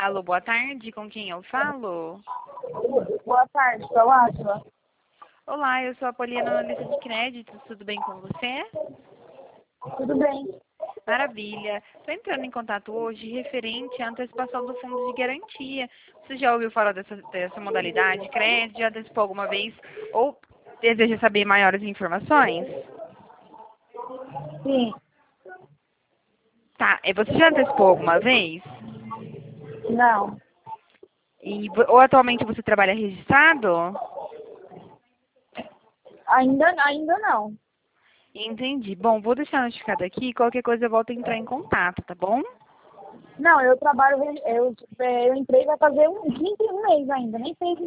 Alô, boa tarde, com quem eu falo? Boa tarde, sou Átila. Olá, eu sou a Poliana, analista de créditos, tudo bem com você? Tudo bem? Maravilha. Estou entrando em contato hoje referente à antecipação do fundo de garantia. Você já ouviu falar dessa modalidade de crédito? Já antecipou alguma vez? Ou deseja saber maiores informações? Sim. Tá, você já antecipou alguma vez? Não. Ou atualmente você trabalha registrado? Ainda não. Entendi. Bom, vou deixar notificado aqui. Qualquer coisa eu volto a entrar em contato, tá bom? Não, eu trabalho, eu entrei vai fazer um 21 mês ainda, nem sei